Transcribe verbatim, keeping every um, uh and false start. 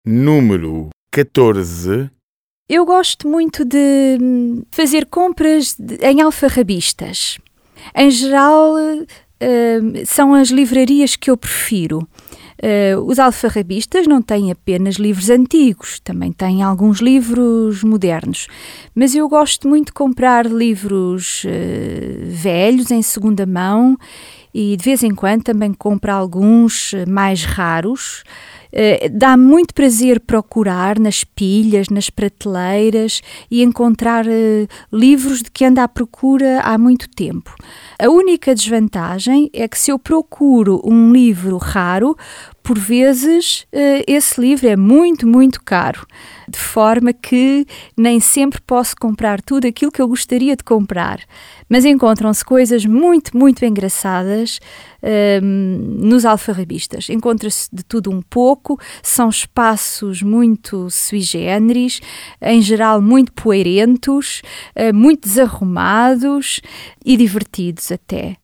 número catorze. Eu gosto muito de fazer compras de- em alfarrabistas. Em geral, eh, são as livrarias que eu prefiro. Eh, os alfarrabistas não têm apenas livros antigos, também têm alguns livros modernos. Mas eu gosto muito de comprar livros eh, velhos, em segunda mão, e de vez em quando também compro alguns eh, mais raros. Uh, dá muito prazer procurar nas pilhas, nas prateleiras e encontrar uh, livros de que ando à procura há muito tempo. A única desvantagem é que se eu procuro um livro raro, por vezes uh, esse livro é muito, muito caro, de forma que nem sempre posso comprar tudo aquilo que eu gostaria de comprar. Mas encontram-se coisas muito, muito engraçadas uh, nos alfarrabistas. Encontra-se de tudo um pouco, são espaços muito sui generis, em geral muito poeirentos, uh, muito desarrumados e divertidos até.